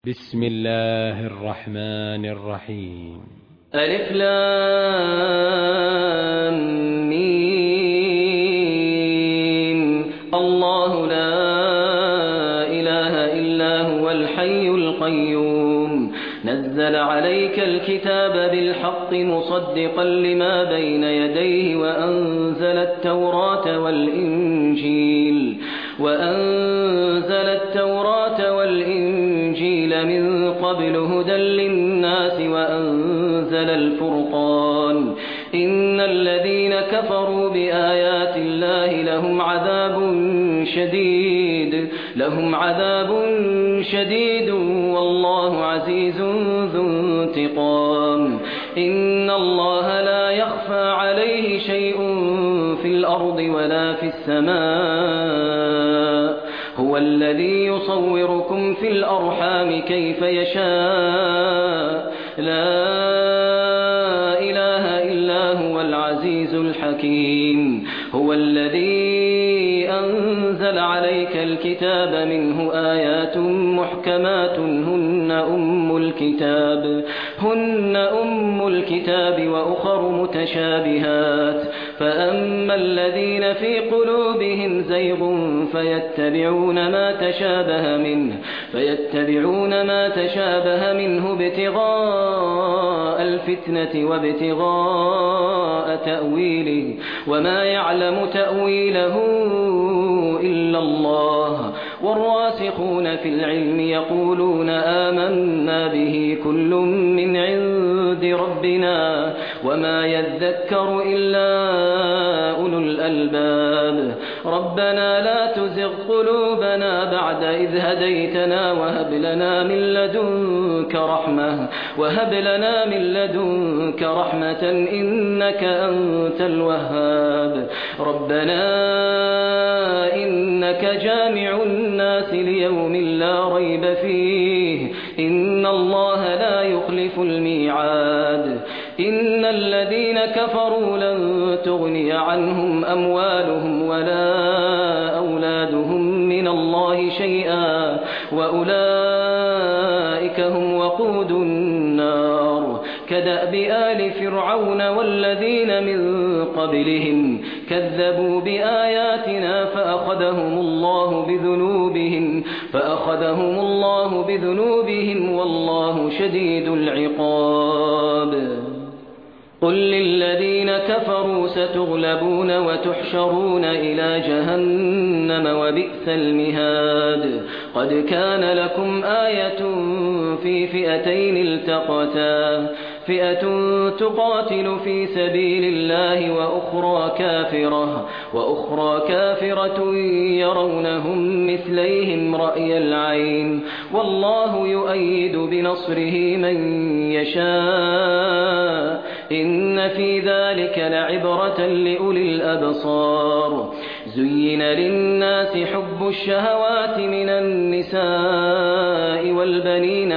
بسم الله الرحمن الرحيم. ألف لام ميم. الله لا إله إلا هو الحي القيوم نزل عليك الكتاب بالحق مصدقا لما بين يديه وأنزل التوراة والإنجيل من قبل هدى للناس وأنزل الفرقان إن الذين كفروا بآيات الله لهم عذاب شديد والله عزيز ذو انتقام. إن الله لا يخفى عليه شيء في الأرض ولا في السماء هو الذي يصوركم في الأرحام كيف يشاء لا إله إلا هو العزيز الحكيم. هو الذي أنزل عليك الكتاب منه آيات محكمات هن أم الكتاب وأخر متشابهات فأما الذين في قلوبهم زيغ فيتبعون ما تشابه منه ابتغاء الفتنة وابتغاء تأويله وما يعلم تأويله إلا الله والراسخون في العلم يقولون آمنا به كل من عند ربنا وما يذكر إلا أولو الألباب. ربنا لا تزغ قلوبنا بعد إذ هديتنا وهب لنا من لدنك رحمة إنك أنت الوهاب. ربنا إنك جامع الناس ليوم لا ريب فيه إن الله لا يخلف الميعاد. إن الذين كفروا لن تغني عنهم أموالهم ولا أولادهم من الله شيئا وأولئك هم وقود النار. كدأب آل فرعون والذين من قبلهم كذبوا بآياتنا فأخذهم الله بذنوبهم والله شديد العقاب. قل للذين كفروا ستغلبون وتحشرون إلى جهنم وبئس المهاد. قد كان لكم آية في فئتين التقتا فئة تقاتل في سبيل الله وأخرى كافرة يرونهم مثليهم رأي العين والله يؤيد بنصره من يشاء إن في ذلك لعبرة لأولي الأبصار. زين للناس حب الشهوات من النساء والبنين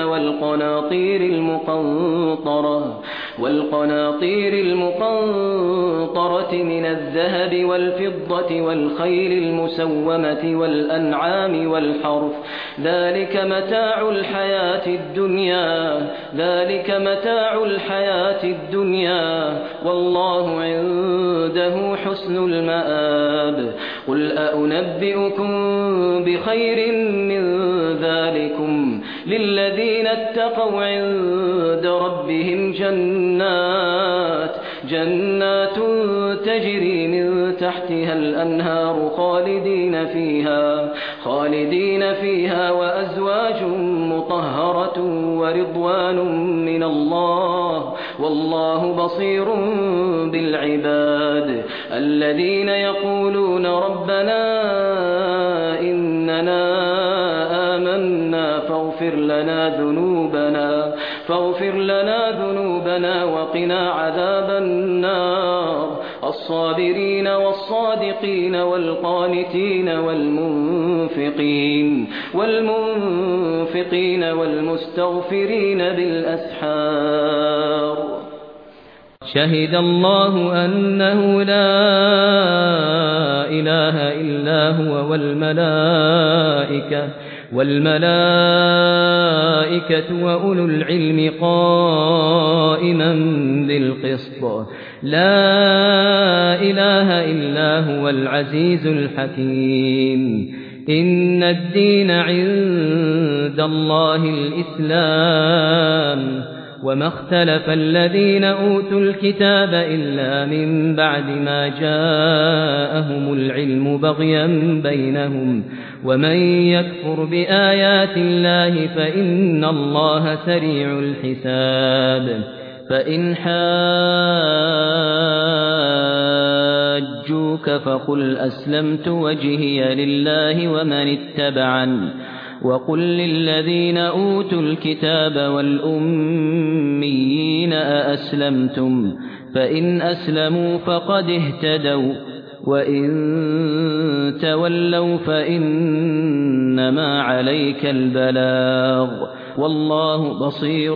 والقناطير المقنطرة من الذهب والفضة والخيل المسومة والأنعام والحرث ذلك متاع الحياة الدنيا والله عنده حسن المآب. قل أنبئكم بخير من ذلكم للذين اتقوا عند ربهم جنات تجري من تحتها الأنهار خالدين فيها وأزواج مطهرة ورضوان من الله والله بصير بالعباد. الذين يقولون ربنا إننا آمنا فاغفر لنا ذنوبنا وقنا عذاب النار. الصابرين والصادقين والقانتين والمنفقين والمستغفرين بالأسحار. شهد الله أنه لا إله إلا هو والملائكة والملائكة وأولو العلم قائما بالقسط لا إله إلا هو العزيز الحكيم إن الدين عند الله الإسلام وما اختلف الذين أوتوا الكتاب إلا من بعد ما جاءهم العلم بغيا بينهم ومن يكفر بآيات الله فإن الله سريع الحساب فإن حاجوك فقل أسلمت وجهي لله ومن اتبعني وقل للذين أوتوا الكتاب والأميين أأسلمتم فإن أسلموا فقد اهتدوا وإن تولوا فإنما عليك البلاغ والله بصير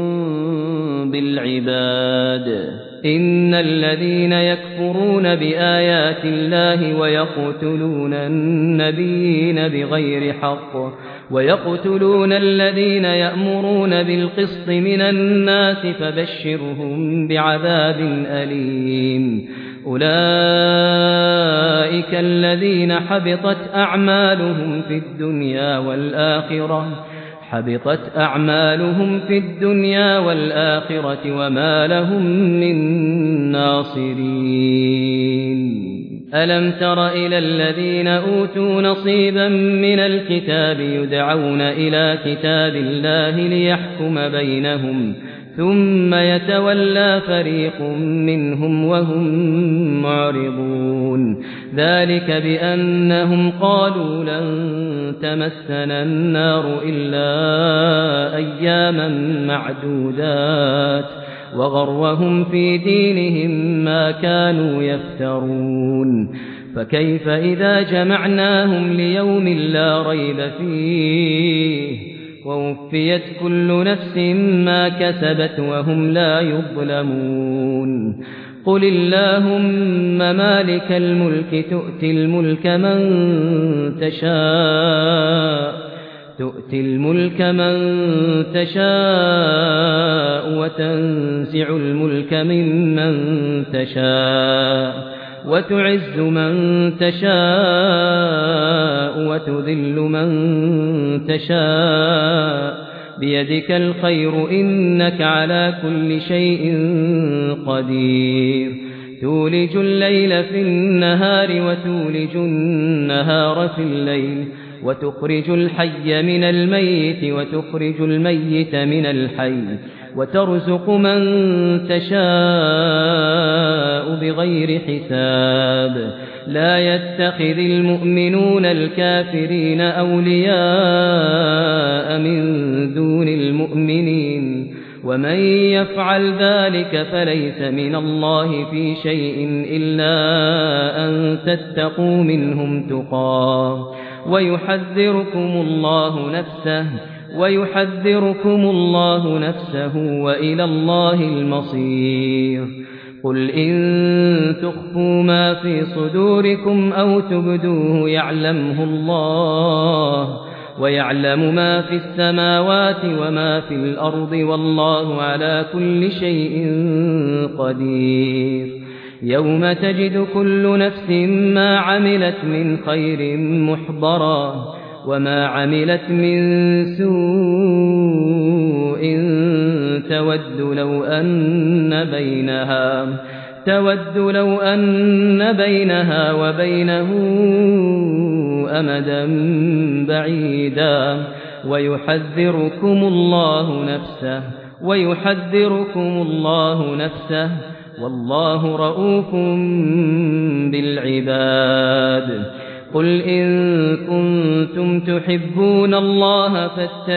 بالعباد إن الذين يكفرون بآيات الله ويقتلون النبيين بغير حق ويقتلون الذين يأمرون بالقسط من الناس فبشرهم بعذاب أليم أولئك الذين حبطت أعمالهم في الدنيا والآخرة وما لهم من ناصرين ألم تر إلى الذين أوتوا نصيبا من الكتاب يدعون إلى كتاب الله ليحكم بينهم ثم يتولى فريق منهم وهم معرضون ذلك بأنهم قالوا لن تمسنا النار إلا أياما معدودات وغرهم في دينهم ما كانوا يفترون فكيف إذا جمعناهم ليوم لا ريب فيه ووفيت كل نفس ما كسبت وهم لا يظلمون قل اللهم مالك الملك تؤتي الملك من تشاء وتنزع الملك ممن تشاء وتعز من تشاء وتذل من تشاء بيدك الخير إنك على كل شيء قدير تولج الليل في النهار وتولج النهار في الليل وتخرج الحي من الميت وتخرج الميت من الحي وترزق من تشاء بغير حساب لا يتخذ المؤمنون الكافرين أولياء من دون المؤمنين ومن يفعل ذلك فليس من الله في شيء إلا أن تتقوا منهم تقاه ويحذركم الله نفسه وإلى الله المصير قل إن تخفوا ما في صدوركم أو تبدوه يعلمه الله ويعلم ما في السماوات وما في الأرض والله على كل شيء قدير يوم تجد كل نفس ما عملت من خير محضرا وما عملت من سوء تود لو أن بينها وبينه أمدا بعيدا ويحذركم الله نفسه والله رؤوف بالعباد قل إن كنتم تحبون الله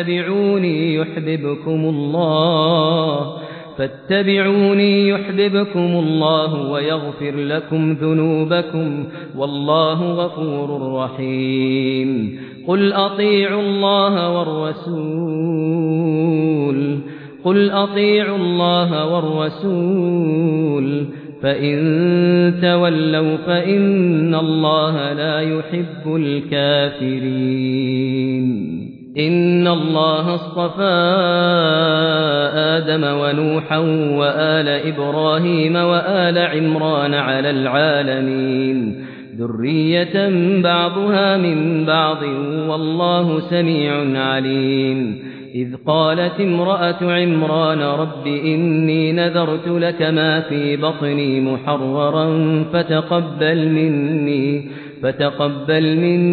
فاتبعوني يحببكم الله ويغفر لكم ذنوبكم والله غفور رحيم قل أطيعوا الله والرسول فإن تولوا فإن الله لا يحب الكافرين إن الله اصطفى آدم ونوحا وآل إبراهيم وآل عمران على العالمين ذرية بعضها من بعض والله سميع عليم إذ قالت امرأة عمران رب إني نذرت لك ما في بطني محررا فتقبل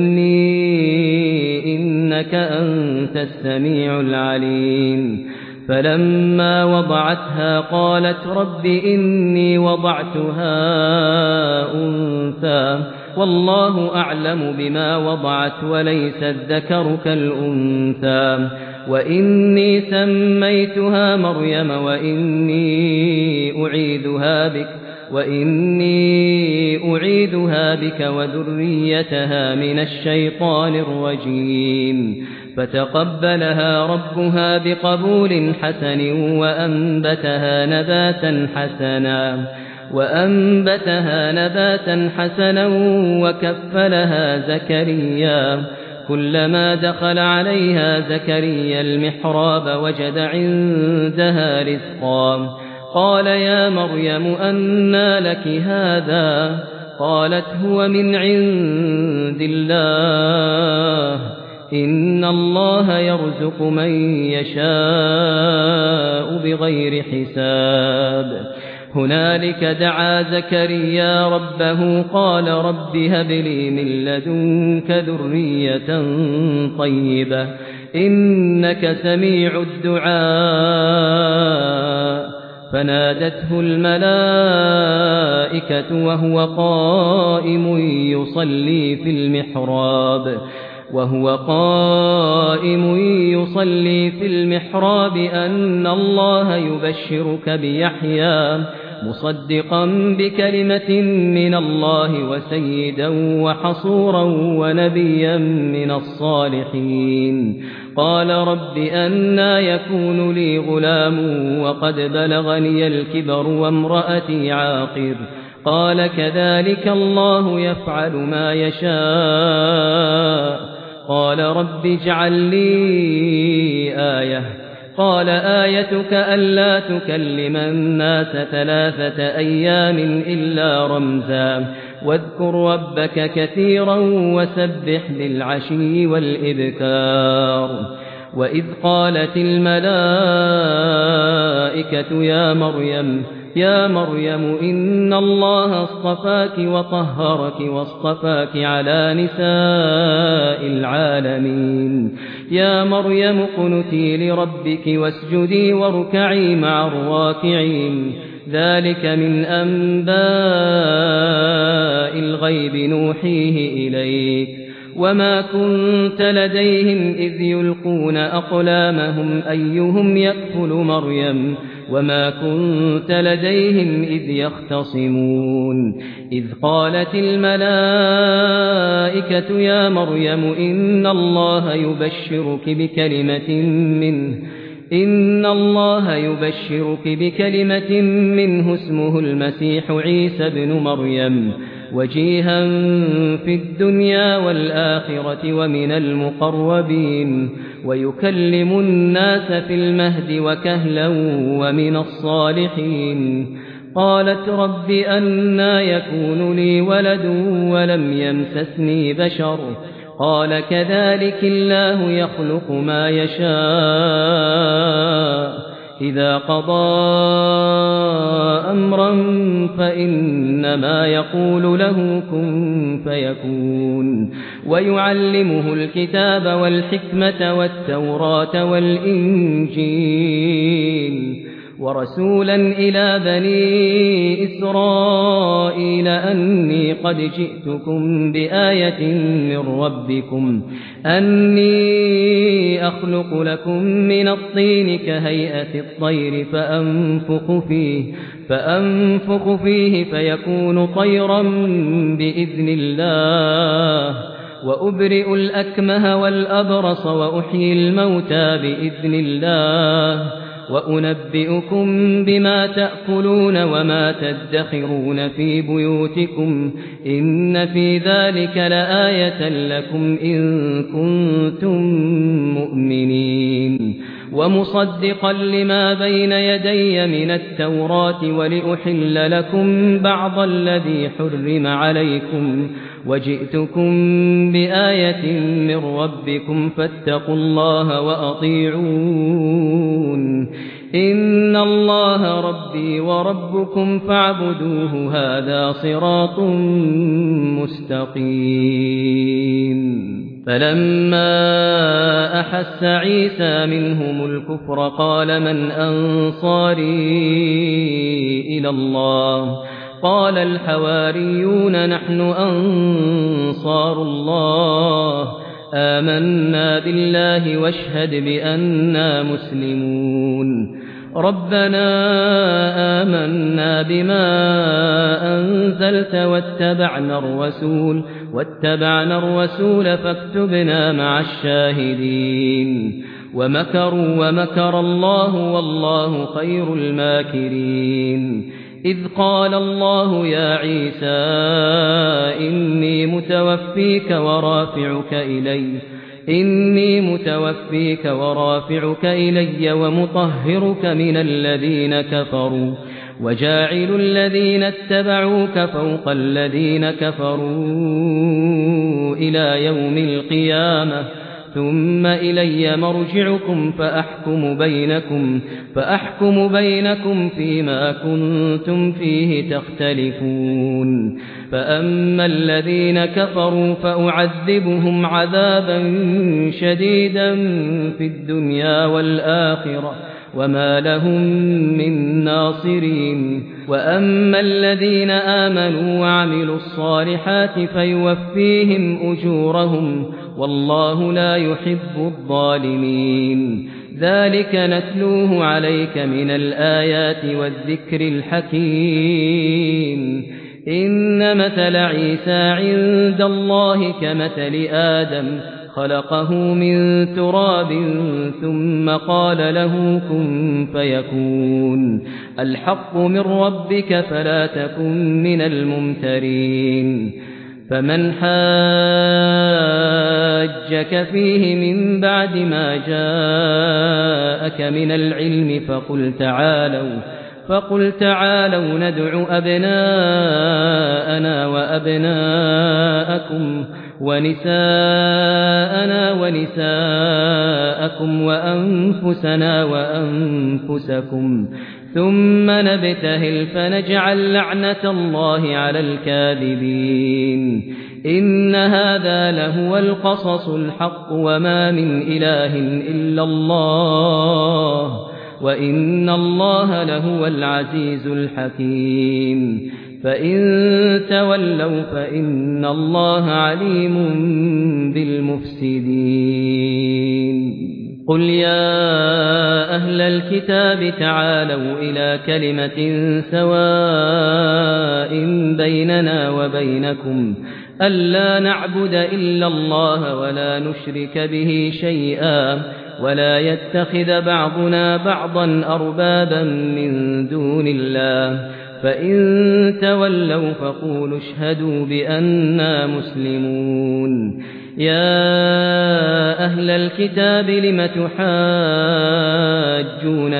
مني إنك أنت السميع العليم فلما وضعتها قالت رب إني وضعتها أنثى والله أعلم بما وضعت وليس الذكر كالأنثى وإني سميتها مريم وإني أعيذها بك وذريتها من الشيطان الرجيم فتقبلها ربها بقبول حسن وأنبتها نباتا حسنا وكفلها زكريا كلما دخل عليها زكريا المحراب وجد عندها رزقا قال يا مريم أنى لك هذا قالت هو من عند الله إن الله يرزق من يشاء بغير حساب هنالك دعا زكريا ربه قال رب هب لي من لدنك ذرية طيبة إنك سميع الدعاء فنادته الملائكة وهو قائم يصلي في المحراب أن الله يبشرك بيحيى مصدقا بكلمة من الله وسيدا وحصورا ونبيا من الصالحين قال رب أنى يكون لي غلام وقد بلغني الكبر وامرأتي عاقر قال كذلك الله يفعل ما يشاء قال رب اجعل لي آية قال آيتك ألا تكلم الناس 3 أيام إلا رمزا واذكر ربك كثيرا وسبح بالعشي والإبكار وإذ قالت الملائكة يا مريم إن الله اصطفاك وطهرك واصطفاك على نساء العالمين يا مريم اقنتي لربك واسجدي واركعي مع الراكعين ذلك من أنباء الغيب نوحيه إليك وما كنت لديهم إذ يلقون أقلامهم أيهم يكفل مريم وما كنت لديهم إذ يختصمون إذ قالت الملائكة يا مريم إن الله يبشرك بكلمة منه اسمه المسيح عيسى ابن مريم وجيها في الدنيا والآخرة ومن المقربين ويكلم الناس في المهد وكهلا ومن الصالحين قالت رب أنى يكون لي ولد ولم يمسسني بشر قال كذلك الله يخلق ما يشاء إذا قضى أمرا فإنما يقول له كن فيكون ويعلمه الكتاب والحكمة والتوراة والإنجيل ورسولا إلى بني إسرائيل أني قد جئتكم بآية من ربكم أني أخلق لكم من الطين كهيئة الطير فأنفخ فيه فيكون طيرا بإذن الله وأبرئ الأكمه والأبرص وأحيي الموتى بإذن الله وأنبئكم بما تأكلون وما تدخرون في بيوتكم إن في ذلك لآية لكم إن كنتم مؤمنين ومصدقا لما بين يدي من التوراة ولأحل لكم بعض الذي حرم عليكم وجئتكم بآية من ربكم فاتقوا الله وأطيعون إن الله ربي وربكم فاعبدوه هذا صراط مستقيم فلما أحس عيسى منهم الكفر قال من أنصاري إلى الله قال الحواريون نحن أنصار الله آمنا بالله واشهد بأننا مسلمون ربنا آمنا بما أنزلت واتبعنا الرسول فاكتبنا مع الشاهدين ومكروا ومكر الله والله خير الماكرين إذ قال الله يا عيسى إني متوفيك ورافعك إلي ومطهرك من الذين كفروا وجاعل الذين اتبعوك فوق الذين كفروا إلى يوم القيامة ثم إلي مرجعكم فأحكم بينكم فيما كنتم فيه تختلفون فأما الذين كفروا فأعذبهم عذابا شديدا في الدنيا والآخرة وما لهم من ناصرين وأما الذين آمنوا وعملوا الصالحات فيوفيهم أجورهم والله لا يحب الظالمين ذلك نتلوه عليك من الآيات والذكر الحكيم إن مثل عيسى عند الله كمثل آدم خلقه من تراب ثم قال له كن فيكون الحق من ربك فلا تكن من الممترين فمن حاجك فيه من بعد ما جاءك من العلم فقل تعالوا ندع أبناءنا وأبناءكم ونساءنا ونساءكم وأنفسنا وأنفسكم ثم نبتهل فنجعل لعنة الله على الكاذبين إن هذا لهو القصص الحق وما من إله إلا الله وإن الله لهو العزيز الحكيم فإن تولوا فإن الله عليم بالمفسدين قل يا أهل الكتاب تعالوا إلى كلمة سواء بيننا وبينكم ألا نعبد إلا الله ولا نشرك به شيئا ولا يتخذ بعضنا بعضا أربابا من دون الله فإن تولوا فقولوا اشهدوا بأننا مسلمون يا أهل الكتاب لم تحاجون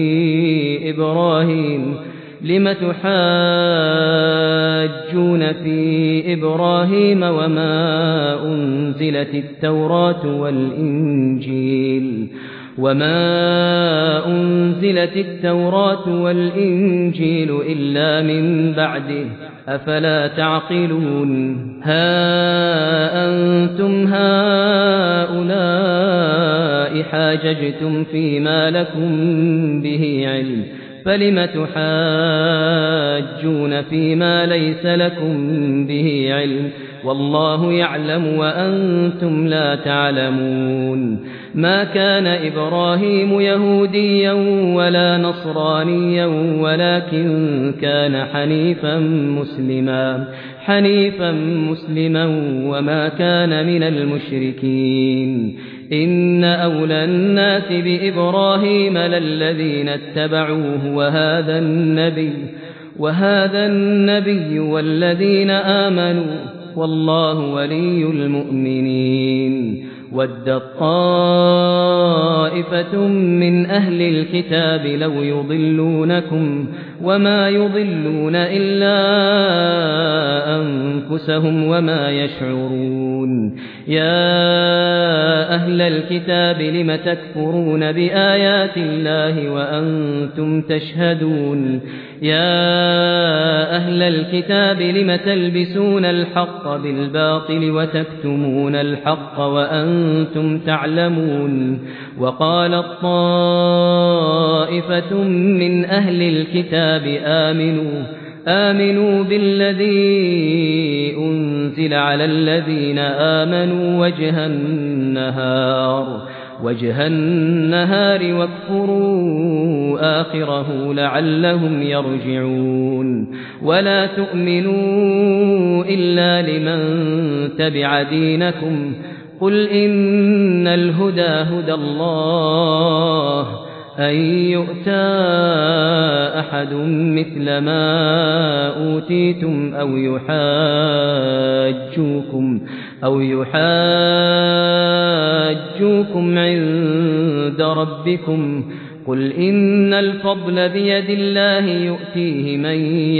في إبراهيم وما أنزلت التوراة والإنجيل إلا من بعده أفلا تعقلون ها أنتم هؤلاء حاججتم فيما لكم به علم فلم تحاجون فيما ليس لكم به علم والله يعلم وأنتم لا تعلمون ما كان إبراهيم يهوديا ولا نصرانيا ولكن كان حنيفا مسلما وما كان من المشركين إن أولى الناس بإبراهيم للذين اتبعوه وهذا النبي والذين آمنوا والله ولي المؤمنين ودت طائفة من أهل الكتاب لو يضلونكم وما يضلون إلا أنفسهم وما يشعرون يا أهل الكتاب لم تكفرون بآيات الله وأنتم تشهدون يا أهل الكتاب لم تلبسون الحق بالباطل وتكتمون الحق وأنتم تعلمون وقالت طائفة من أهل الكتاب آمنوا بالذي أنزل على الذين آمنوا وجه النهار واكفروا آخره لعلهم يرجعون ولا تؤمنوا إلا لمن تبع دينكم قل إن الهدى هدى الله أن يؤتى أحد مثل ما أوتيتم أو يحاجوكم عند ربكم قل إن الفضل بيد الله يؤتيه من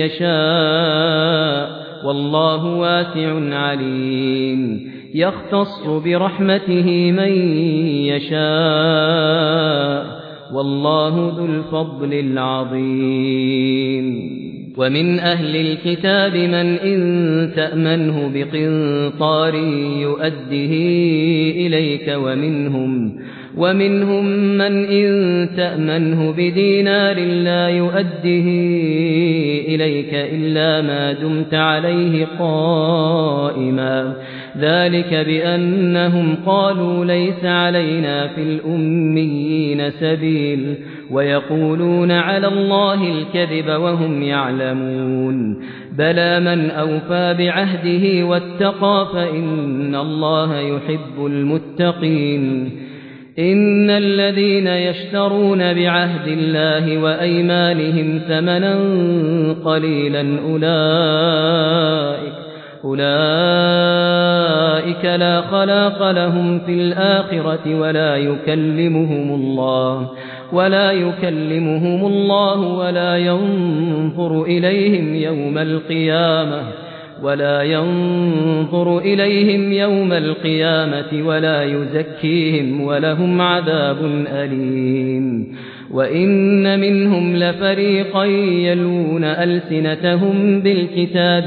يشاء والله واسع عليم يختص برحمته من يشاء والله ذو الفضل العظيم ومن أهل الكتاب من إن تأمنه بقنطار يؤده إليك ومنهم من إن تأمنه بدينار لا يؤده إليك إلا ما دمت عليه قائما ذلك بأنهم قالوا ليس علينا في الأميين سبيل ويقولون على الله الكذب وهم يعلمون بلى من أوفى بعهده واتقى فإن الله يحب المتقين إن الذين يشترون بعهد الله وأيمانهم ثمنا قليلا أولئك لا خلاق لهم في الآخرة ولا يكلمهم الله ولا ينظر إليهم يوم القيامة ولا يزكيهم ولهم عذاب أليم وإن منهم لفريقا يلون ألسنتهم بالكتاب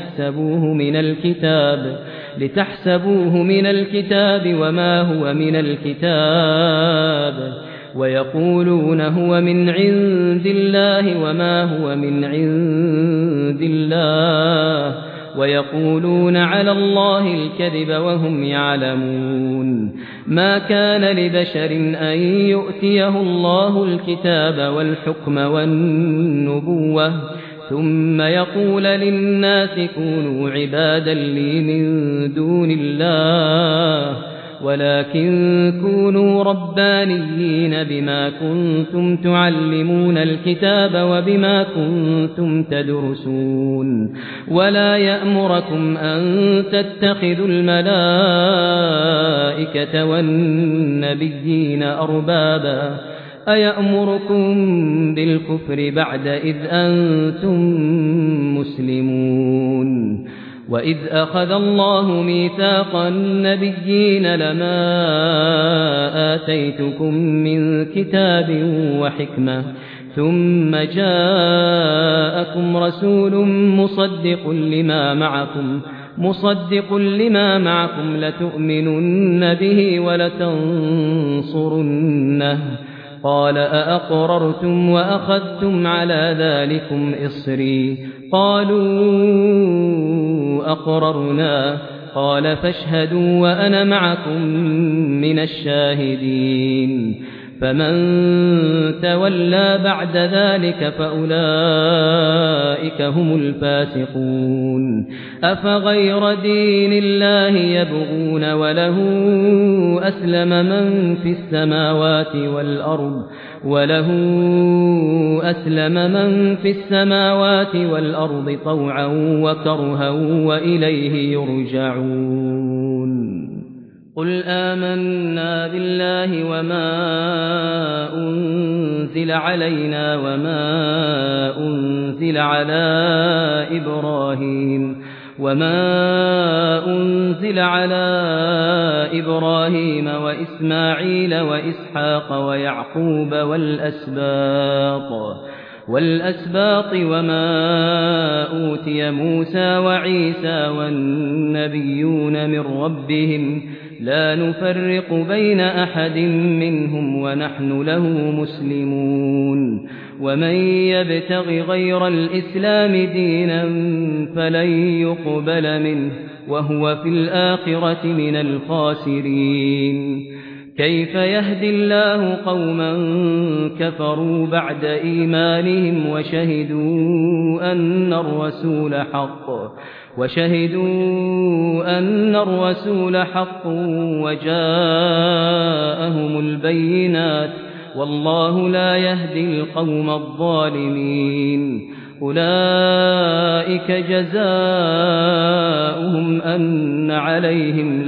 لتحسبوه من الكتاب وما هو من الكتاب ويقولون هو من عند الله وما هو من عند الله ويقولون على الله الكذب وهم يعلمون ما كان لبشر أن يؤتيه الله الكتاب والحكم والنبوة ثم يقول للناس كونوا عبادا لي من دون الله ولكن كونوا ربانيين بما كنتم تعلمون الكتاب وبما كنتم تدرسون ولا يأمركم أن تتخذوا الملائكة والنبيين أربابا أيأمركم بالكفر بعد إذ أنتم مسلمون وإذ أخذ الله ميثاق النبيين لما آتيتكم من كتاب وحكمة ثم جاءكم رسول مصدق لما معكم لتؤمنن به ولتنصرنه قال أأقررتم وأخذتم على ذلكم إصري قالوا أقررنا قال فاشهدوا وأنا معكم من الشاهدين فمن تولى بعد ذلك فأولئك هم الفاسقون أفغير دين الله يبغون وله أسلم من في السماوات والأرض طوعا وكرها وإليه يرجعون قل آمنا بالله وما أنزل علينا وما أنزل على إبراهيم وإسماعيل وإسحاق ويعقوب والأسباط وما أوتي موسى وعيسى والنبيون من ربهم لا نفرق بين أحد منهم ونحن له مسلمون ومن يبتغ غير الإسلام دينا فلن يقبل منه وهو في الآخرة من الخاسرين كيف يهدي الله قوما كفروا بعد إيمانهم وشهدوا أن الرسول حق وجاءهم البينات والله لا يهدي القوم الظالمين أولئك جزاؤهم أن عليهم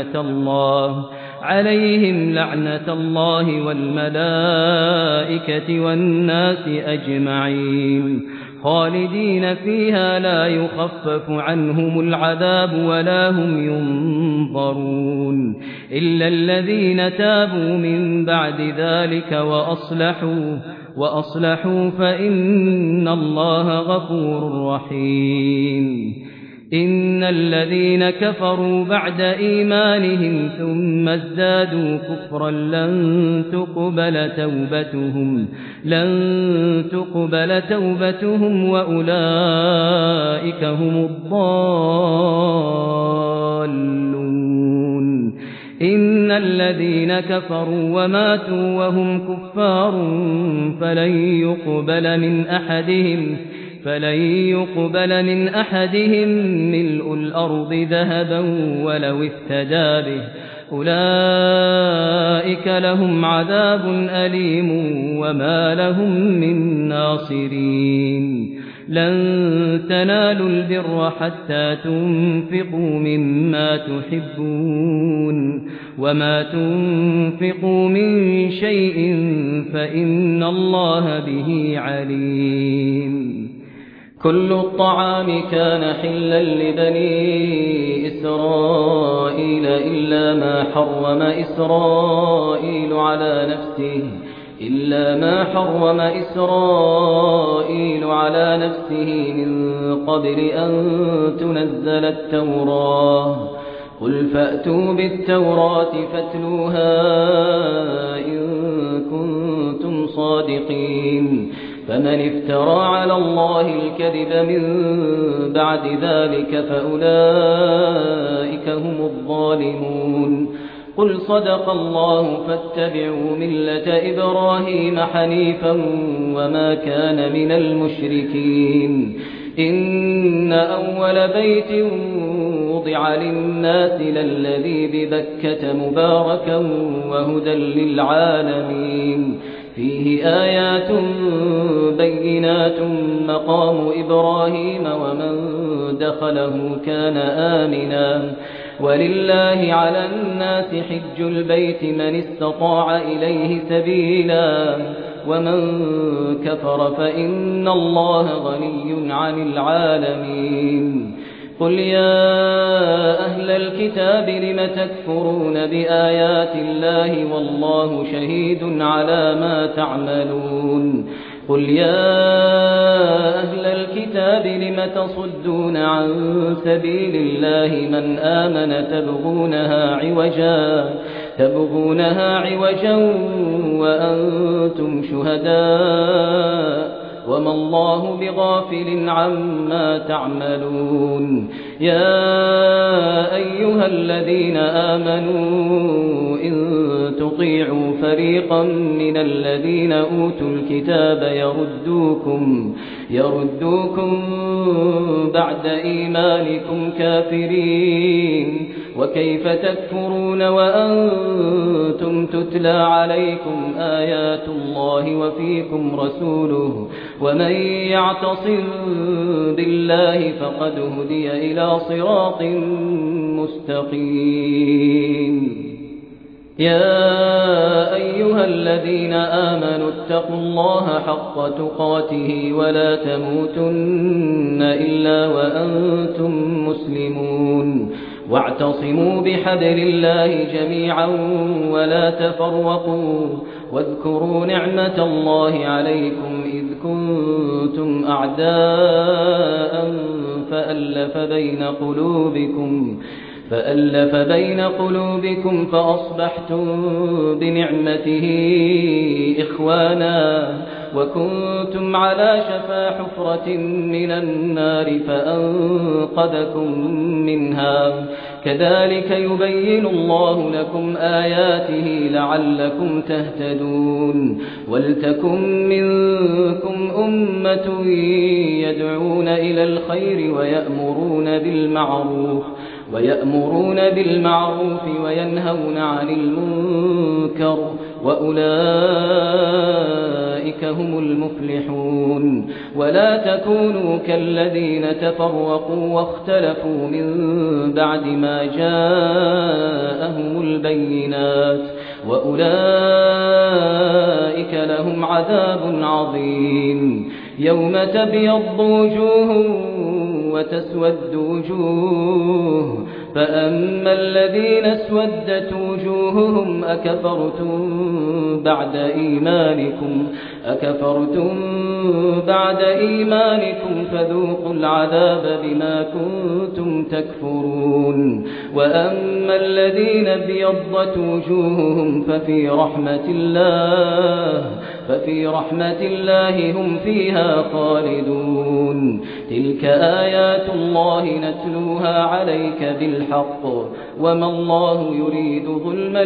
لعنة الله والملائكة والناس أجمعين خالدين فيها لا يخفف عنهم العذاب ولا هم ينظرون إلا الذين تابوا من بعد ذلك وأصلحوا فإن الله غفور رحيم إن الذين كفروا بعد إيمانهم ثم ازدادوا كفرا لن تقبل توبتهم وأولئك هم الضالون إن الذين كفروا وماتوا وهم كفار فلن يقبل من أحدهم ملء الأرض ذهبا ولو افتدى به أولئك لهم عذاب أليم وما لهم من ناصرين لن تنالوا البر حتى تنفقوا مما تحبون وما تنفقوا من شيء فإن الله به عليم كل الطعام كان حلا لبني إسرائيل إلا ما حرم إسرائيل على نفسه من قبل أن تنزل التوراة قل فأتوا بالتوراة فاتلوها إن كنتم صادقين فمن افترى على الله الكذب من بعد ذلك فأولئك هم الظالمون قل صدق الله فاتبعوا ملة إبراهيم حنيفا وما كان من المشركين إن أول بيت وضع للناس للذي ببكة مباركا وهدى للعالمين فيه آيات بينات مقام إبراهيم ومن دخله كان آمنا ولله على الناس حج البيت من استطاع إليه سبيلا ومن كفر فإن الله غني عن العالمين قل يا أهل الكتاب لم تكفرون بآيات الله والله شهيد على ما تعملون قل يا أهل الكتاب لم تصدون عن سبيل الله من آمن تبغونها عوجا وأنتم شهداء وما الله بغافل عما تعملون يا أيها الذين آمنوا إن تطيعوا فريقا من الذين أوتوا الكتاب يردوكم بعد إيمانكم كافرين وكيف تكفرون وأنتم تتلى عليكم آيات الله وفيكم رسوله ومن يعتصم بالله فقد هدي إلى صراط مستقيم يا أيها الذين آمنوا اتقوا الله حق تقاته ولا تموتن إلا وأنتم مسلمون واعتصموا بحبل الله جميعا ولا تفرقوا واذكروا نعمة الله عليكم إذ كنتم أعداء فألف بين قلوبكم فأصبحتم بنعمته إخوانا وكنتم على شفا حفرة من النار فأنقذكم منها كذلك يبين الله لكم آياته لعلكم تهتدون ولتكن منكم أمة يدعون إلى الخير ويأمرون بالمعروف وينهون عن المنكر وأولئك هم المفلحون ولا تكونوا كالذين تفرقوا واختلفوا من بعد ما جاءهم البينات وأولئك لهم عذاب عظيم يوم تبيض وجوه وتسود وجوه فأما الذين اسودت وجوههم أكفرتم بعد إيمانكم فذوقوا العذاب بما كنتم تكفرون وأما الذين ابيضت وجوههم ففي رحمة الله هم فيها خالدون تلك آيات الله نتلوها عليك بالحق وما الله يريد ظلما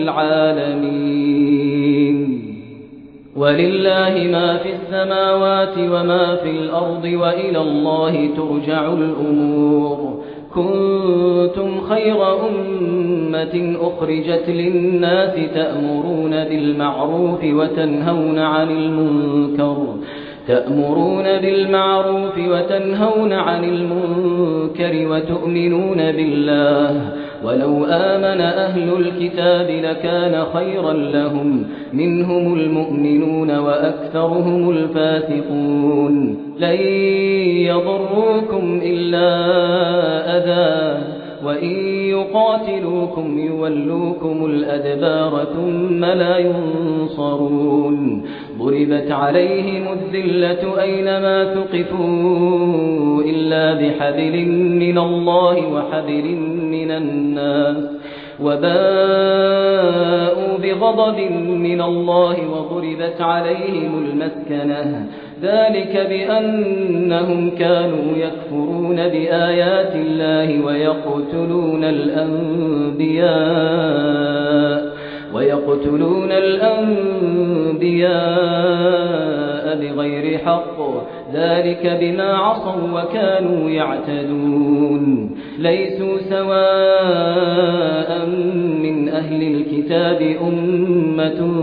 للعالمين ولله ما في السماوات وما في الأرض وإلى الله ترجع الأمور كنتم خير أمة أخرجت للناس تأمرون بالمعروف وتنهون عن المنكر وتؤمنون بالله ولو آمن أهل الكتاب لكان خيرا لهم منهم المؤمنون وأكثرهم الفاسقون لن يضروكم إلا أذى وإن يقاتلوكم يولوكم الأدبار ثم لا ينصرون ضربت عليهم الذلة أينما ثقفوا إلا بحبل من الله وحبل من الناس وباءوا بغضب من الله وضربت عليهم المسكنة ذلك بأنهم كانوا يكفرون بآيات الله ويقتلون الأنبياء بغير حق ذلك بما عصوا وكانوا يعتدون ليسوا سواء من أهل الكتاب أمة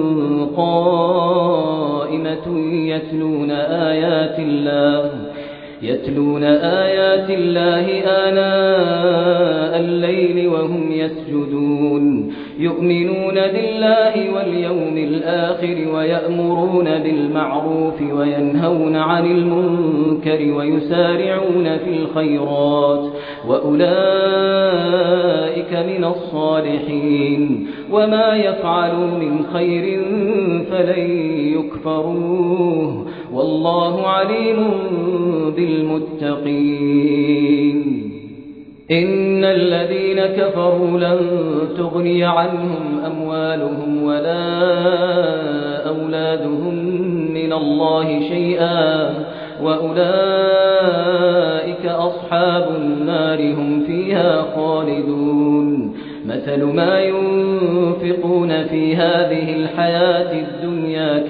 قائمة يتلون آيات الله آناء الليل وهم يسجدون يؤمنون بالله واليوم الآخر ويأمرون بالمعروف وينهون عن المنكر ويسارعون في الخيرات وأولئك من الصالحين وما يفعلوا من خير فلن يكفروه والله عليم بالمتقين إن الذين كفروا لن تغني عنهم أموالهم ولا أولادهم من الله شيئا وأولئك أصحاب النار هم فيها خالدون مثل ما ينفقون ينفقون في هذه الحياة الدنيا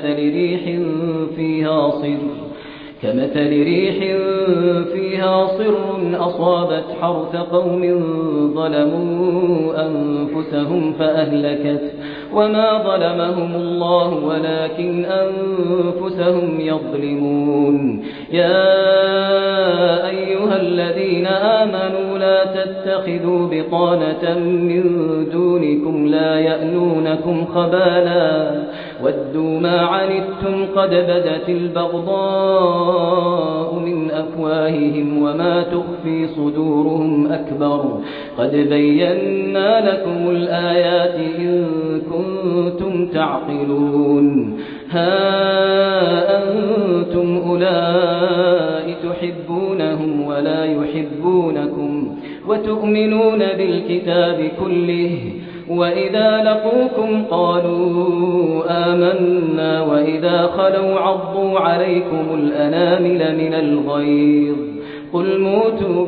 كمثل ريح فيها صر أصابت حرث قوم ظلموا أنفسهم فأهلكت وما ظلمهم الله ولكن أنفسهم يظلمون يا أيها الذين آمنوا لا تتخذوا بطانة من دونكم لا يألونكم خبالا ودوا ما عنتم قد بدت البغضاء من أفواههم وما تخفي صدورهم أكبر قد بينا لكم الآيات إن كنتم تعقلون ها أنتم أولئك تحبونهم ولا يحبونكم وتؤمنون بالكتاب كله وإذا لقوكم قالوا آمنا وإذا خلوا عضوا عليكم الأنامل من الغيظ قل موتوا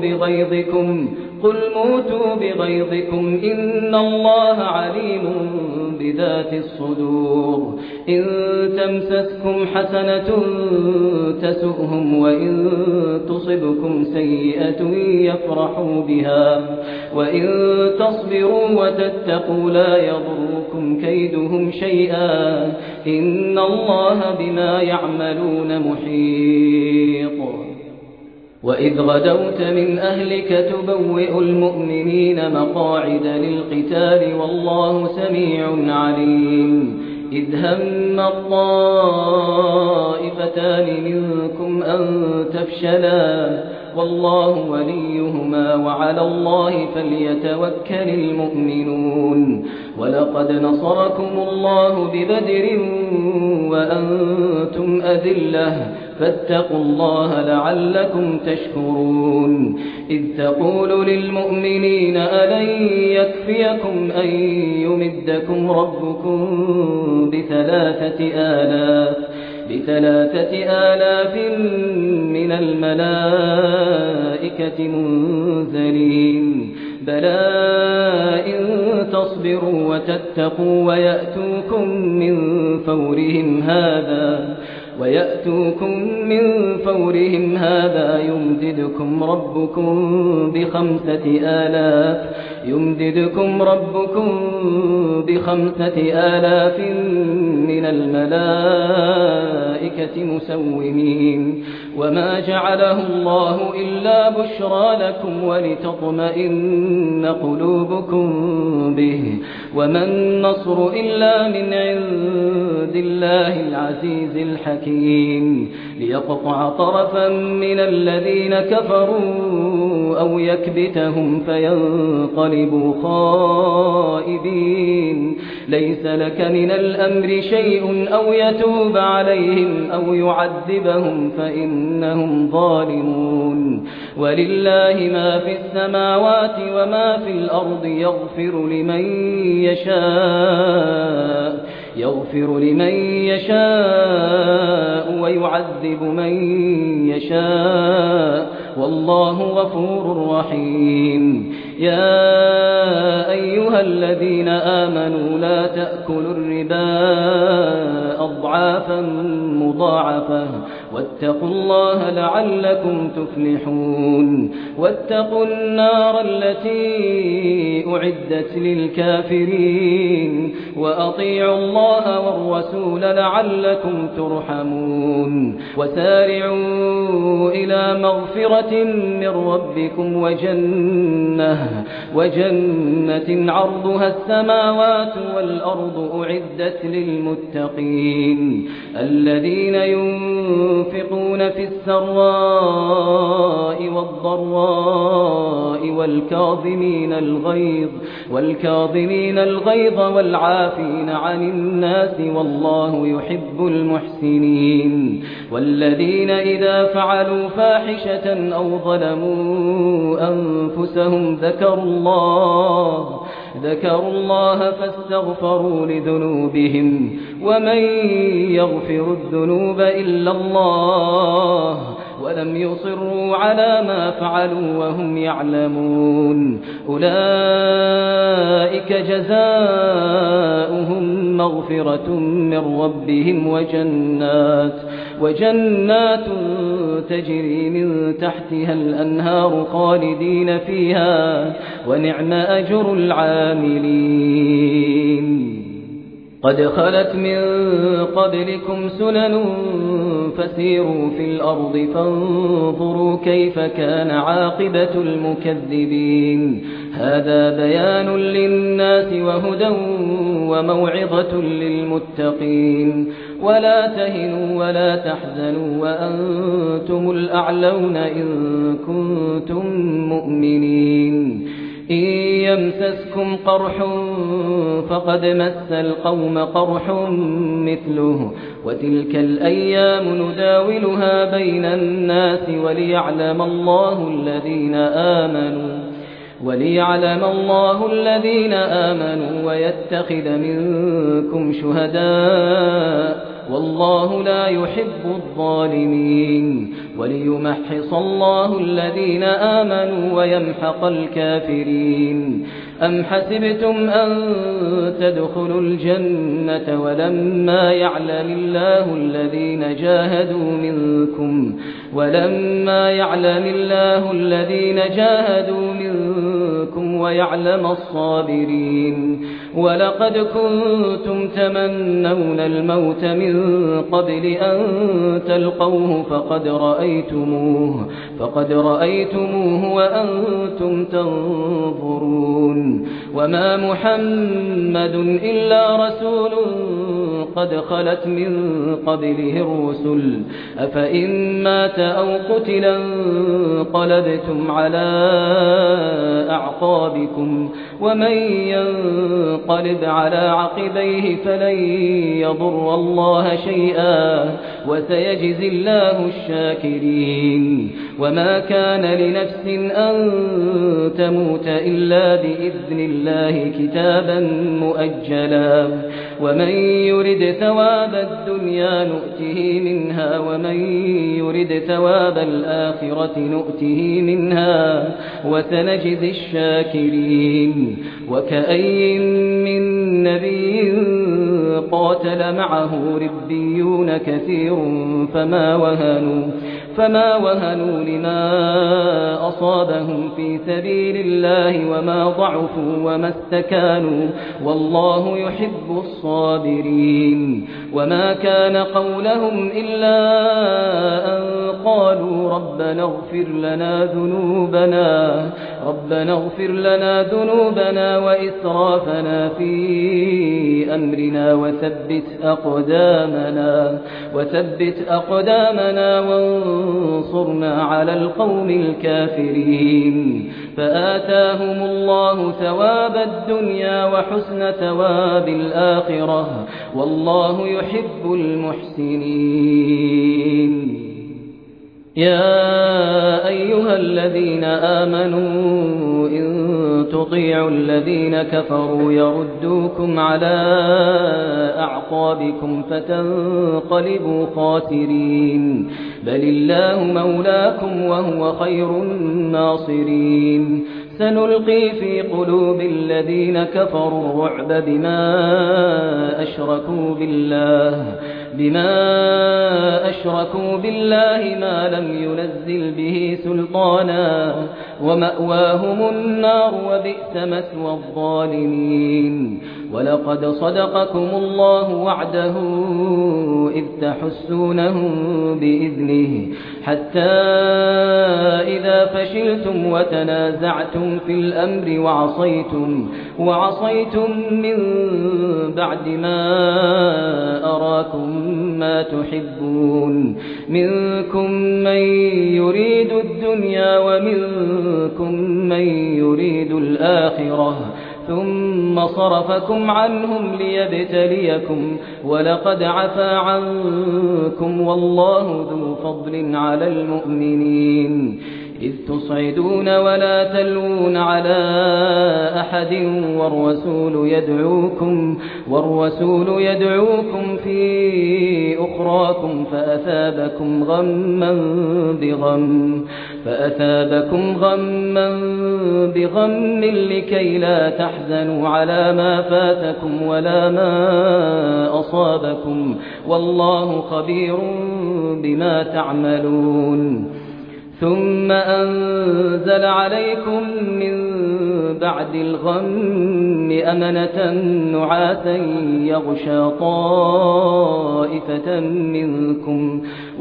بغيظكم إن الله عليم بذات الصدور إن تمسسكم حسنة تسؤهم وإن تصبكم سيئة يفرحوا بها وإن تصبروا وتتقوا لا يضركم كيدهم شيئا إن الله بما يعملون محيط وإذ غدوت من أهلك تبوئ المؤمنين مقاعد للقتال والله سميع عليم إذ هم الطائفتان منكم أن تفشلا والله وليهما وعلى الله فليتوكل المؤمنون ولقد نصركم الله ببدر وأنتم أذلة فاتقوا الله لعلكم تشكرون إذ تقول للمؤمنين ألن يكفيكم أن يمدكم ربكم بثلاثة آلاف من الملائكة منزلين بلى إن تصبروا وتتقوا ويأتوكم من فورهم هذا يمددكم ربكم بخمسة آلاف من الملائكة مسومين وما جعله الله إلا بشرى لكم ولتطمئن قلوبكم به وما النصر إلا من عند الله العزيز الحكيم ليقطع طرفا من الذين كفروا أو يكبتهم فينقلبوا خائبين ليس لك من الأمر شيء أو يتوب عليهم أو يعذبهم فإنهم ظالمون ولله ما في السماوات وما في الأرض يغفر لمن يشاء ويعذب من يشاء والله غفور رحيم يا أيها الذين آمنوا لا تأكلوا الربا أضعافا مضاعفة واتقوا الله لعلكم تفلحون واتقوا النار التي أعدت للكافرين وأطيعوا الله والرسول لعلكم ترحمون وسارعوا إلى مغفرة من ربكم وجنة عرضها السماوات والأرض أعدت للمتقين الذين ينفقون في السراء والضراء والكاظمين الغيظ والعافين عن الناس والله يحب المحسنين والذين إذا فعلوا فاحشة أو ظلموا أنفسهم ذكروا الله فاستغفروا لذنوبهم ومن يغفر الذنوب إلا الله ولم يصروا على ما فعلوا وهم يعلمون أولئك جزاؤهم مغفرة من ربهم وجنات تجري من تحتها الأنهار خالدين فيها ونعم أجر العاملين قد خلت من قبلكم سنن فسيروا في الأرض فانظروا كيف كان عاقبة المكذبين هذا بيان للناس وهدى وموعظة للمتقين ولا تهنوا ولا تحزنوا وأنتم الأعلون إن كنتم مؤمنين إن يمسسكم قرح فقد مس القوم قرح مثله وتلك الأيام نداولها بين الناس وليعلم الله الذين آمنوا ويتخذ منكم شهداء والله لا يحب الظالمين وليمحص الله الذين آمنوا ويمحق الكافرين أم حسبتم أن تدخلوا الجنة ولما يعلم الله الذين جاهدوا منكم ويعلم الصابرين ولقد كنتم تمنون الموت من قبل أن تلقوه فقد رأيتموه وأنتم تنظرون وما محمد إلا رسول قد خلت من قبله الرسل أفإن مات أو قتلا انقلبتم على أعقابكم ومن ينقلب على عقبيه فلن يضر الله شيئا وسيجزي الله الشاكرين وما كان لنفس أن تموت إلا بإذن الله كتابا مؤجلا ومن يرد ثواب الدنيا نؤته منها ومن يرد ثواب الآخرة نؤته منها وسنجزي الشاكرين وكأي من نبي قاتل معه ربيون كثير فما وهنوا لما أصابهم في سبيل الله وما ضعفوا وما استكانوا والله يحب الصابرين وما كان قولهم إلا أن قالوا ربنا اغفر لنا ذنوبنا وإسرافنا في أمرنا وثبت أقدامنا وانصرنا على القوم الكافرين فآتاهم الله ثواب الدنيا وحسن ثواب الآخرة والله يحب المحسنين يا أيها الذين آمنوا إن تطيعوا الذين كفروا يردوكم على أعقابكم فتنقلبوا خاسرين بل الله مولاكم وهو خير الناصرين سنلقي في قلوب الذين كفروا الرعب بما أشركوا بالله ما لم ينزل به سلطانا ومأواهم النار وبئس مثوى الظالمين ولقد صدقكم الله وعده إذ تحسونهم بإذنه حتى إذا فشلتم وتنازعتم في الأمر وعصيتم من بعد ما أراكم ما تحبون منكم من يريد الدنيا ومنكم من يريد الآخرة ثم صرفكم عنهم ليبتليكم ولقد عفا عنكم والله ذو فضل على المؤمنين إذ تصعدون ولا تلوون على أحد والرسول يدعوكم في أخراكم فأثابكم غما بغم لكي لا تحزنوا على ما فاتكم ولا ما أصابكم والله خبير بما تعملون ثم أنزل عليكم من بعد الغم أمنة نعاسا يغشى طائفة منكم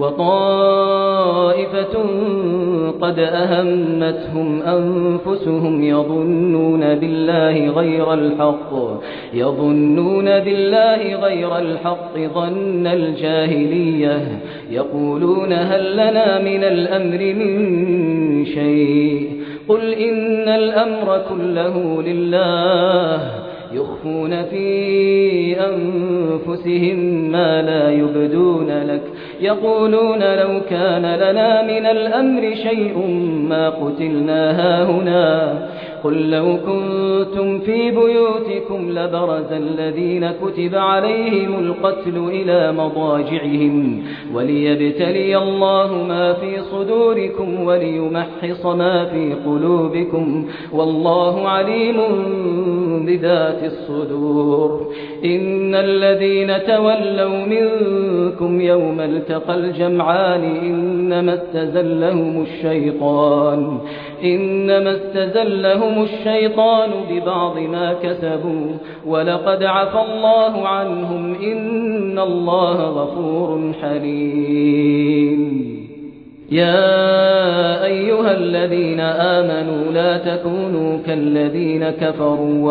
وطائفة قد أهمتهم أنفسهم يظنون بالله غير الحق ظن الجاهلية يقولون هل لنا من الأمر من شيء قل إن الأمر كله لله يخفون في أنفسهم ما لا يبدون لك يقولون لو كان لنا من الأمر شيء ما قتلنا هاهنا قل لو كنتم في بيوتكم لبرز الذين كتب عليهم القتل إلى مضاجعهم وليبتلي الله ما في صدوركم وليمحص ما في قلوبكم والله عليم بذات الصدور إن الذين تولوا منكم يوم التقى الجمعان إنما استزلهم الشيطان ببعض ما كسبوا ولقد عفى الله عنهم إن الله غفور حليم يا أيها الذين آمنوا لا تكونوا كالذين كفروا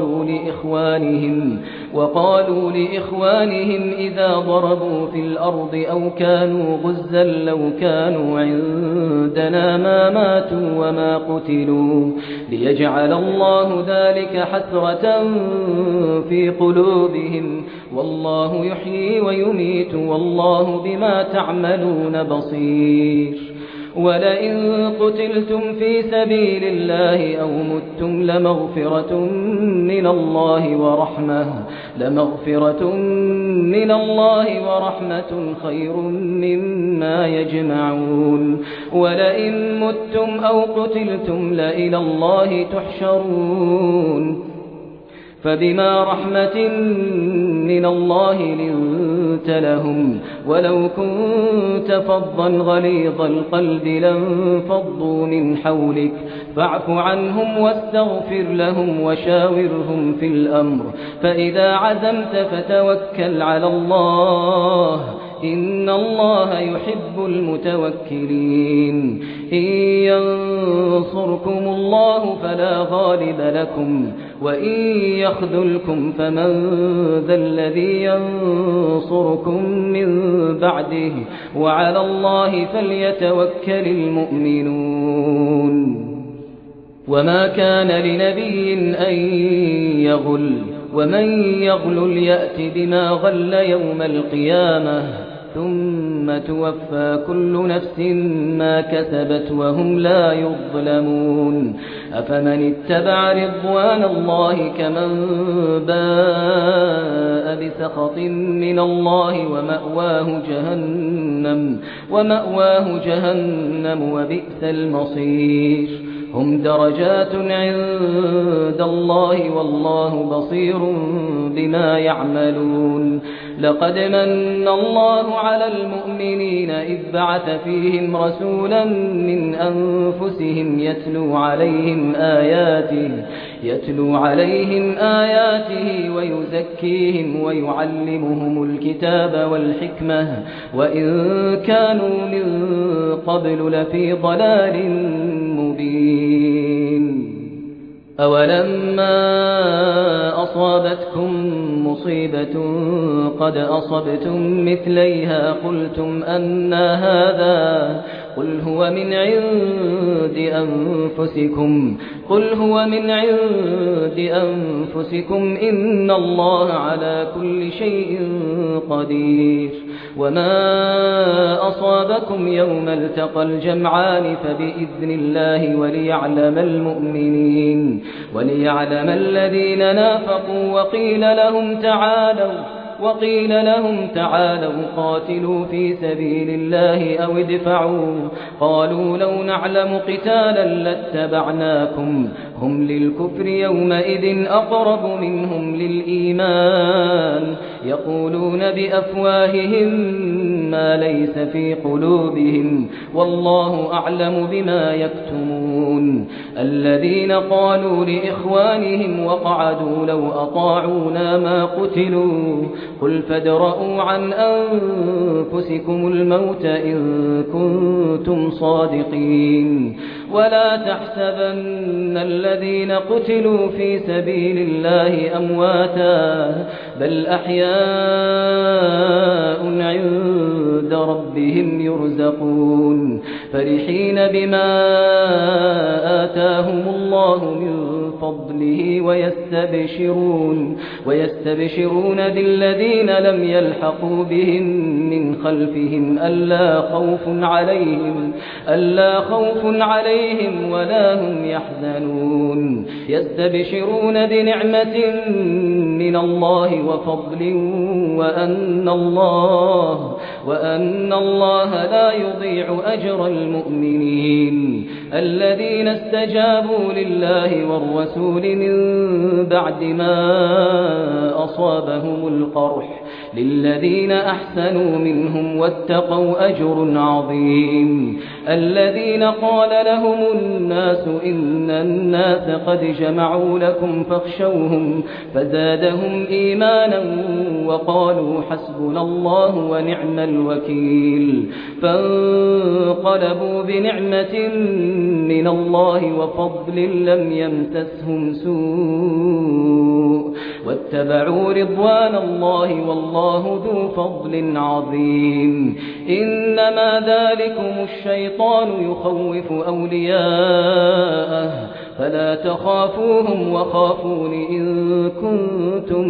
وقالوا لإخوانهم إذا ضربوا في الأرض أو كانوا غزا لو كانوا عندنا ما ماتوا وما قتلوا ليجعل الله ذلك حسرة في قلوبهم والله يحيي ويميت والله بما تعملون بصير ولئن قتلتم في سبيل الله أو متم لمغفرة من الله ورحمة خير مما يجمعون ولئن متم أو قتلتم لإلى الله تحشرون فبما رحمة من الله لنت لهم ولو كنت فظا غليظ القلب لانفضوا من حولك فاعف عنهم واستغفر لهم وشاورهم في الأمر فإذا عزمت فتوكل على الله إن الله يحب المتوكلين إن ينصركم الله فلا غالب لكم وإن يخذلكم فمن ذا الذي ينصركم من بعده وعلى الله فليتوكل المؤمنون وما كان لنبي أن يغل ومن يغلل يأت بما غل يوم القيامة ثم توفى كل نفس ما كسبت وهم لا يظلمون أفمن اتبع رضوان الله كمن باء بسخط من الله ومأواه جهنم وبئس المصير هم درجات عند الله والله بصير بما يعملون لقد من الله على المؤمنين إذ بعث فيهم رسولا من أنفسهم يتلو عليهم آياته ويزكيهم ويعلمهم الكتاب والحكمة وإن كانوا من قبل لفي ضلال مبين أولما أصابتكم مصيبة قد أصبتم مثليها قلتم أنى هذا قل هو من عند أنفسكم إن الله على كل شيء قدير وما أصابكم يوم التقى الجمعان فبإذن الله وليعلم الذين نافقوا وقيل لهم وقيل لهم تعالوا قاتلوا في سبيل الله أو ادفعوا قالوا لو نعلم قتالا لاتبعناكم هم للكفر يومئذ أقرب منهم للإيمان يقولون بأفواههم ما ليس في قلوبهم والله أعلم بما يكتمون الذين قالوا لإخوانهم وقعدوا لو أطاعونا ما قتلوا قل فادرءوا عن أنفسكم الموت إن كنتم صادقين ولا تحسبن الذين قتلوا في سبيل الله أمواتا بل أحياء عند ربهم يرزقون فرحين بما آتاهم الله من فضله ويستبشرون بالذين لم يلحقوا بهم من خلفهم ألا خوف عليهم ولا هم يحزنون يستبشرون بنعمة من الله وفضل وأن الله لا يضيع أجر المؤمنين الذين استجابوا لله والرسول من بعد ما أصابهم القرح للذين أحسنوا منهم واتقوا أجر عظيم الذين قال لهم الناس إن الناس قد جمعوا لكم فاخشوهم فزادهم إيمانا وقالوا حسبنا الله ونعم الوكيل فانقلبوا بنعمة من الله وفضل لم يمسسهم سوء واتبعوا رضوان الله والله ذو فضل عظيم إنما ذلكم الشيطان يخوف أولياءه فلا تخافوهم وخافون إن كنتم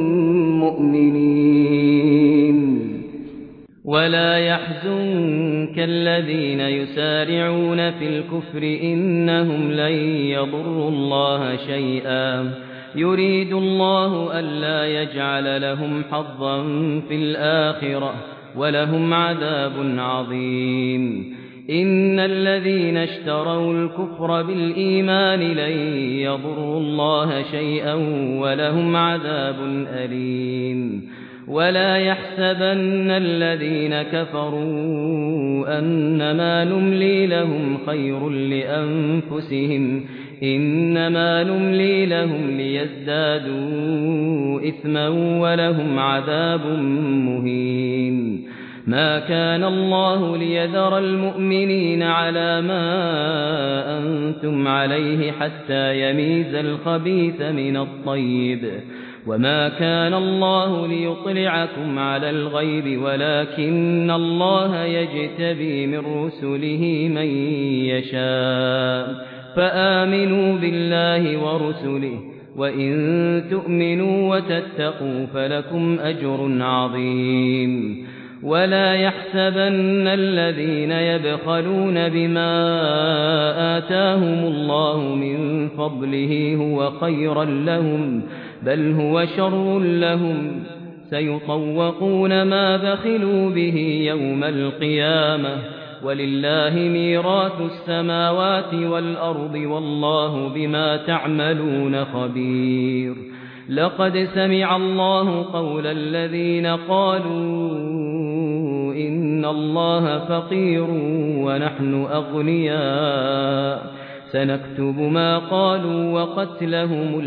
مؤمنين ولا يحزنك الذين يسارعون في الكفر إنهم لن يضروا الله شيئا يريد الله ألا يجعل لهم حظا في الآخرة ولهم عذاب عظيم إن الذين اشتروا الكفر بالإيمان لن يضروا الله شيئا ولهم عذاب أليم ولا يحسبن الذين كفروا أنما نملي لهم خير لأنفسهم إنما نملي لهم ليزدادوا إثما ولهم عذاب مهين ما كان الله ليذر المؤمنين على ما أنتم عليه حتى يميز الخبيث من الطيب وما كان الله ليطلعكم على الغيب ولكن الله يجتبي من رسله من يشاء فآمنوا بالله ورسله وإن تؤمنوا وتتقوا فلكم أجر عظيم ولا يحسبن الذين يبخلون بما آتاهم الله من فضله هو خيرا لهم بل هو شر لهم سيطوقون ما بخلوا به يوم القيامة ولله ميراث السماوات والأرض والله بما تعملون خبير لقد سمع الله قول الذين قالوا إن الله فقير ونحن أغنياء سنكتب ما قالوا وقتلهم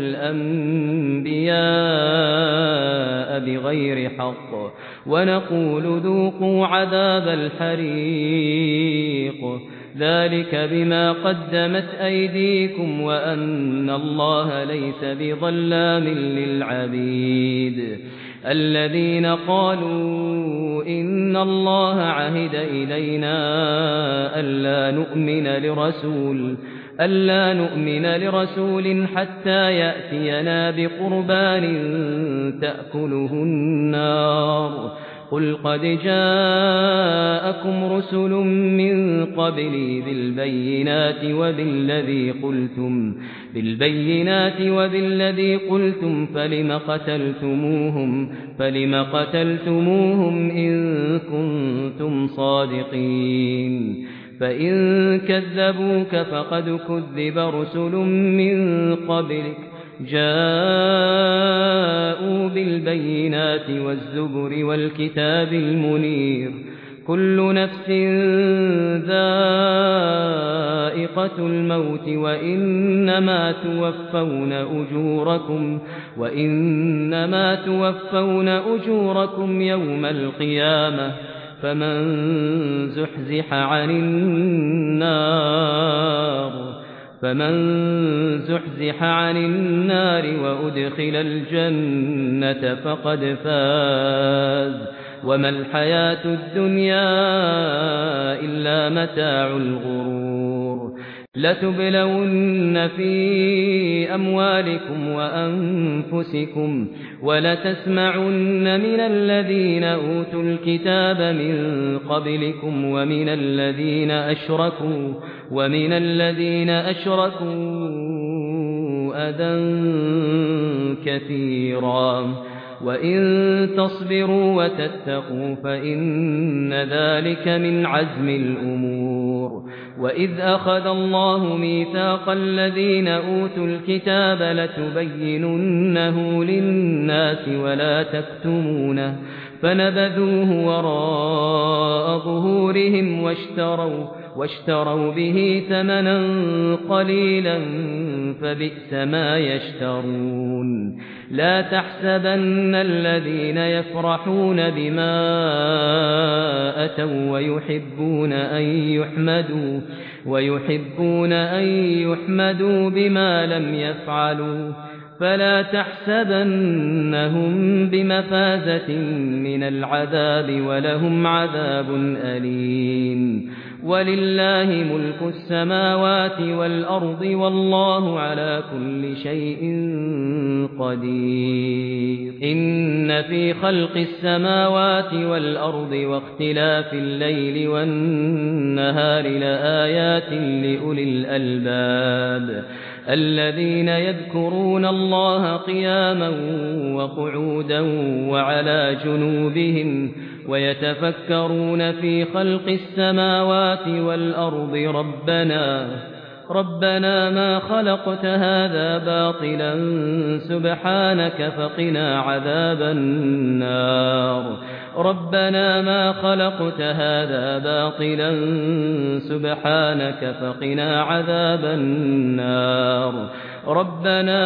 الأنبياء بغير حق ونقول ذوقوا عذاب الحريق ذلك بما قدمت أيديكم وأن الله ليس بظلام للعبيد الذين قالوا إن الله عهد إلينا ألا نؤمن لرسول حتى يأتينا بقربان تأكله النار قل قد جاءكم رسل من قبلي بالبينات وبالذي قلتم فلم قتلتموهم إن كنتم صادقين فإن كذبوك فقد كذب رسل من قبلك جاءوا بالبينات والزبر والكتاب المنير كل نفس ذائقة الموت وإنما توفون أجوركم يوم القيامة فمن زحزح عن النار وأدخل الجنة فقد فاز وما الحياة الدنيا إلا متاع الغرور لتبلون في أموالكم وأنفسكم ولتسمعن من الذين أوتوا الكتاب من قبلكم ومن الذين أشركوا أذى كثيرا وإن تصبروا وتتقوا فإن ذلك من عزم الأمور وإذ أخذ الله ميثاق الذين أوتوا الكتاب لتبيننه للناس ولا تكتمونه فنبذوه وراء ظهورهم واشتروا به ثمنا قليلا فبئس ما يشترون لا تحسبن الذين يفرحون بما أتوا ويحبون أن يحمدوا بما لم يفعلوا فلا تحسبنهم بمفازة من العذاب ولهم عذاب أليم ولله ملك السماوات والأرض والله على كل شيء قدير إن في خلق السماوات والأرض واختلاف الليل والنهار لآيات لأولي الألباب الذين يذكرون الله قياما وقعودا وعلى جنوبهم ويتفكرون في خلق السماوات والأرض ربنا ما خلقت هذا باطلا سبحانك فقنا عذاب النار ربنا ما خلقت هذا باطلا سبحانك فقنا عذاب النار ربنا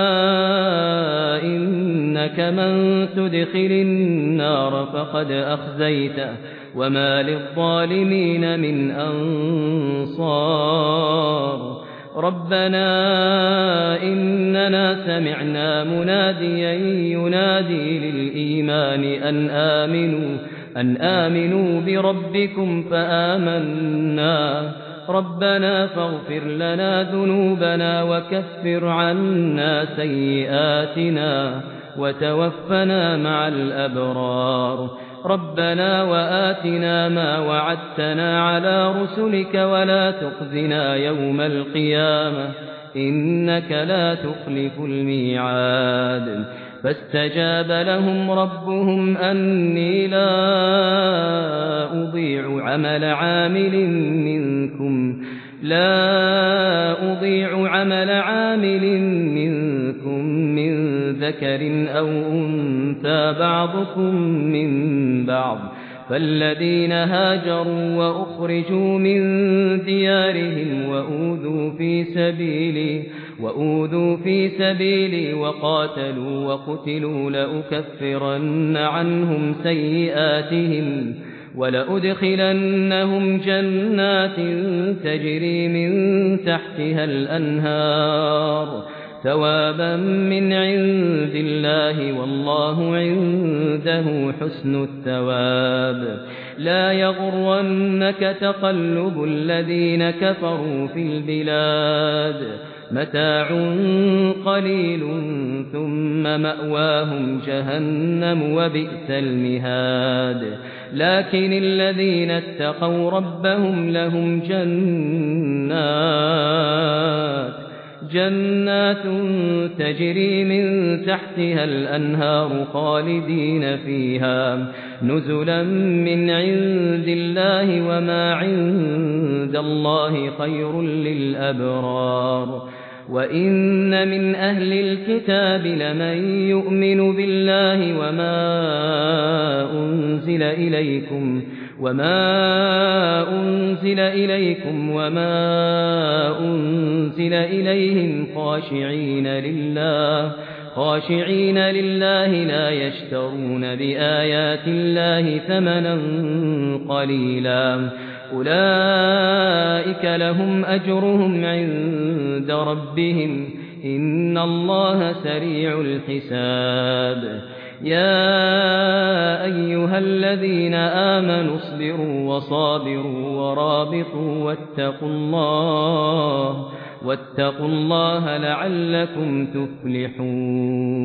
إنك من تدخل النار فقد أخزيته وما للظالمين من أنصار ربنا إننا سمعنا مناديا ينادي للإيمان أن آمنوا بربكم فآمنا ربنا فاغفر لنا ذنوبنا وكفر عنا سيئاتنا وتوفنا مع الأبرار ربنا وآتنا ما وعدتنا على رسلك ولا تخزنا يوم القيامة إنك لا تخلف الميعاد فاستجاب لهم ربهم أني لا أضيع عمل عامل منكم من ذكر أو أنثى بعضكم من بعض فالذين هاجروا وأخرجوا من ديارهم وأوذوا في سبيلي وقاتلوا وقتلوا لأكفرن عنهم سيئاتهم ولأدخلنهم جنات تجري من تحتها الأنهار ثوابا من عند الله والله عنده حسن الثواب لا يغرنك تقلب الذين كفروا في البلاد متاع قليل ثم مأواهم جهنم وبئس المهاد لكن الذين اتقوا ربهم لهم جنات تجري من تحتها الأنهار خالدين فيها نزلا من عند الله وما عند الله خير للأبرار وإن من أهل الكتاب لمن يؤمن بالله وما أنزل إليكم وما أنزل إليهم خاشعين لله لا يشترون بآيات الله ثمنا قليلا أولئك لهم أجرهم عند ربهم إن الله سريع الحساب يا أيها الذين آمنوا اصبروا وصابروا ورابطوا واتقوا الله لعلكم تفلحون